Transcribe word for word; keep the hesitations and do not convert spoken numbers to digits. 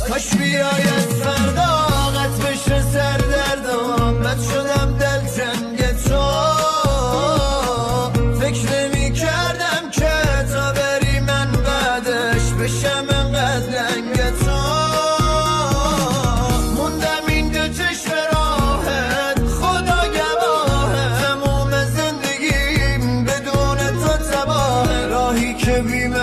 کاش بیاید فردا قط بشه سردردم بد شدم دلتنگ تو فکر نمی کردم که تا بری من بعدش بشم انقدر لنگ تو موندم این دو چشم راهت خدا گواهه تموم زندگیم بدون تو تباه راهی که بیم